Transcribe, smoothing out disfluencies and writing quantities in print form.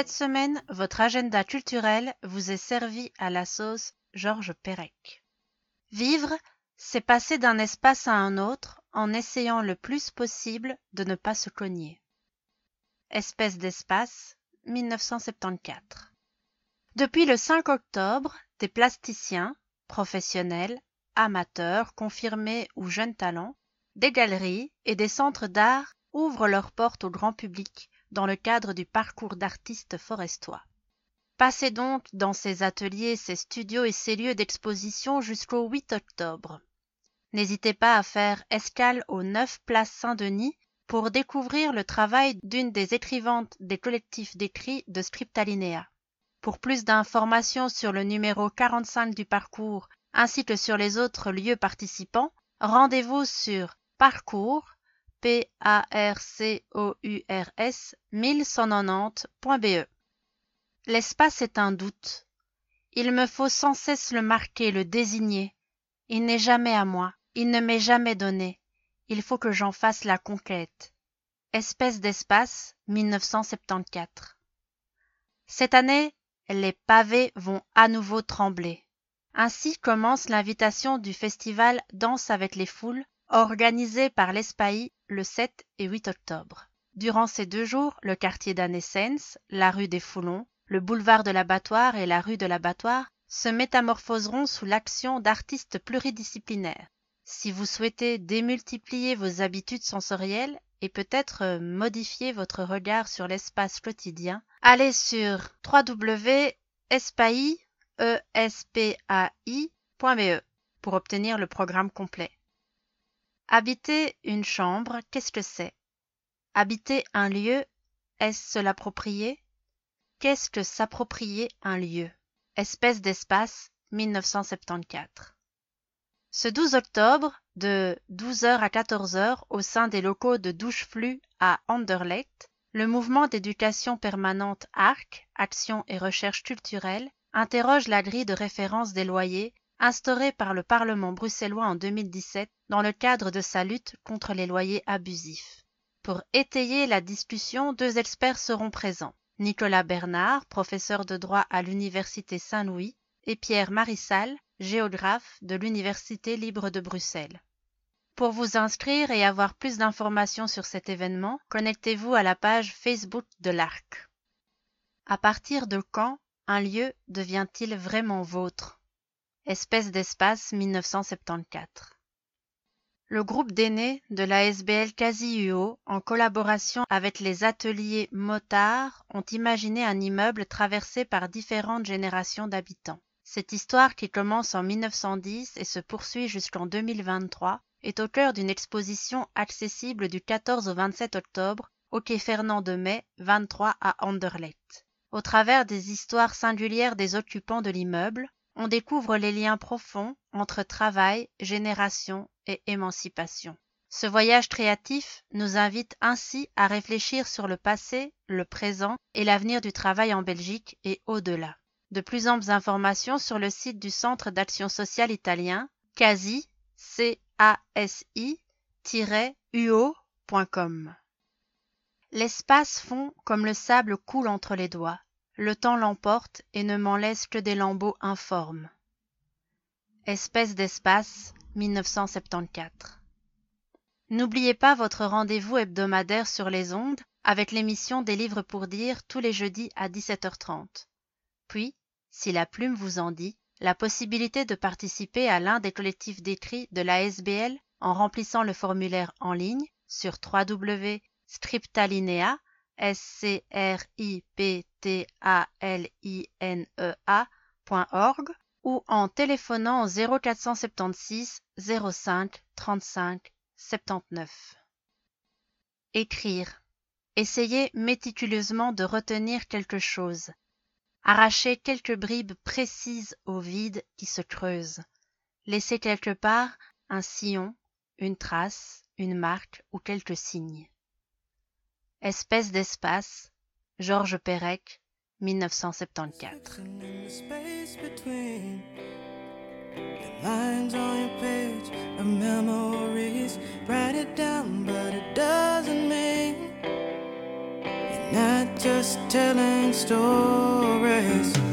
Cette semaine, votre agenda culturel vous est servi à la sauce Georges Perec. Vivre, c'est passer d'un espace à un autre en essayant le plus possible de ne pas se cogner. Espèce d'espace, 1974. Depuis le 5 octobre, des plasticiens, professionnels, amateurs, confirmés ou jeunes talents, des galeries et des centres d'art ouvrent leurs portes au grand public dans le cadre du parcours d'artistes forestois. Passez donc dans ces ateliers, ces studios et ces lieux d'exposition jusqu'au 8 octobre. N'hésitez pas à faire escale au 9 place Saint-Denis pour découvrir le travail d'une des écrivantes des collectifs d'écrit de Scriptalinéa. Pour plus d'informations sur le numéro 45 du parcours ainsi que sur les autres lieux participants, rendez-vous sur parcours 1190.be. L'espace est un doute. Il me faut sans cesse le marquer, le désigner. Il n'est jamais à moi, il ne m'est jamais donné. Il faut que j'en fasse la conquête. Espèce d'espace, 1974. Cette année, les pavés vont à nouveau trembler. Ainsi commence l'invitation du festival Danse avec les foules, organisé par l'ESPAI le 7 et 8 octobre. Durant ces 2 jours, le quartier d'Annesens, la rue des Foulons, le boulevard de l'Abattoir et la rue de l'Abattoir se métamorphoseront sous l'action d'artistes pluridisciplinaires. Si vous souhaitez démultiplier vos habitudes sensorielles et peut-être modifier votre regard sur l'espace quotidien, allez sur www.espai.be pour obtenir le programme complet. Habiter une chambre, qu'est-ce que c'est? Habiter un lieu, est-ce se l'approprier? Qu'est-ce que s'approprier un lieu? Espèce d'espace, 1974. Ce 12 octobre, de 12h à 14h, au sein des locaux de Douche-Flux à Anderlecht, le mouvement d'éducation permanente ARC, Action et Recherche culturelle, interroge la grille de référence des loyers instaurée par le Parlement bruxellois en 2017 dans le cadre de sa lutte contre les loyers abusifs. Pour étayer la discussion, 2 experts seront présents. Nicolas Bernard, professeur de droit à l'Université Saint-Louis, et Pierre Marissal, géographe de l'Université libre de Bruxelles. Pour vous inscrire et avoir plus d'informations sur cet événement, connectez-vous à la page Facebook de l'ARC. À partir de quand un lieu devient-il vraiment vôtre? Espèce d'espace 1974. Le groupe d'aînés de la SBL Quasi-UO, en collaboration avec les ateliers Motard, ont imaginé un immeuble traversé par différentes générations d'habitants. Cette histoire, qui commence en 1910 et se poursuit jusqu'en 2023, est au cœur d'une exposition accessible du 14 au 27 octobre au quai Fernand de Mai, 23 à Anderlecht. Au travers des histoires singulières des occupants de l'immeuble, on découvre les liens profonds entre travail, génération et émancipation. Ce voyage créatif nous invite ainsi à réfléchir sur le passé, le présent et l'avenir du travail en Belgique et au-delà. De plus amples informations sur le site du Centre d'action sociale italien CASI, CASI-UO.com. L'espace fond comme le sable coule entre les doigts. Le temps l'emporte et ne m'en laisse que des lambeaux informes. Espèce d'espace, 1974. N'oubliez pas votre rendez-vous hebdomadaire sur les ondes avec l'émission des livres pour dire tous les jeudis à 17h30. Puis, si la plume vous en dit, la possibilité de participer à l'un des collectifs d'écrit de la SBL en remplissant le formulaire en ligne sur www.scriptalinea.org ou en téléphonant au 0476 05 35 79. Écrire. Essayez méticuleusement de retenir quelque chose. Arrachez quelques bribes précises au vide qui se creuse. Laissez quelque part un sillon, une trace, une marque ou quelques signes. Espèce d'espace, Georges Perec, 1974. Lines on your page of memories. Write it down, but it doesn't mean not just telling stories.